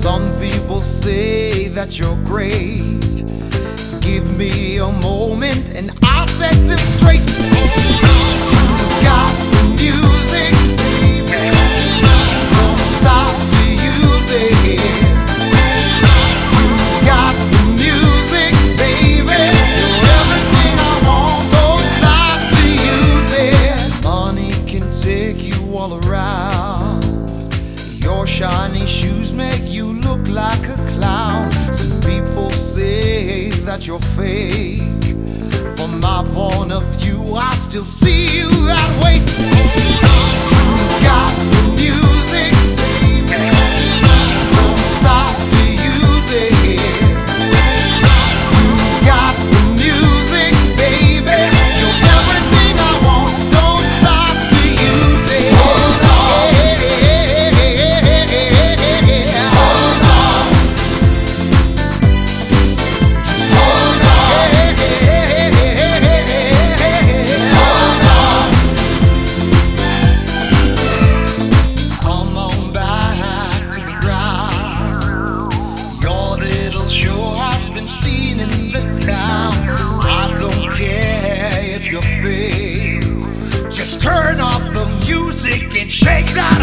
Some people say that you're great. Give me a moment and I'll set them straight. You've got the music, baby. Don't stop to use it. You've got the music, baby. You're everything I want. Don't stop to use it. Money can take you all around. Your shiny shoes make you look like a clown. Some people say that you're fake. From my point of view, I still see you that way. You've got the music, baby. Don't stop to use it. You've got the music, baby. You're everything I want. Don't stop to use it. Hold on. Just hold on. Just hold on. Just hold on. Come on back to the ground. Your little show has been seen in the town. I don't care if you're fake. Just turn up the music and shake that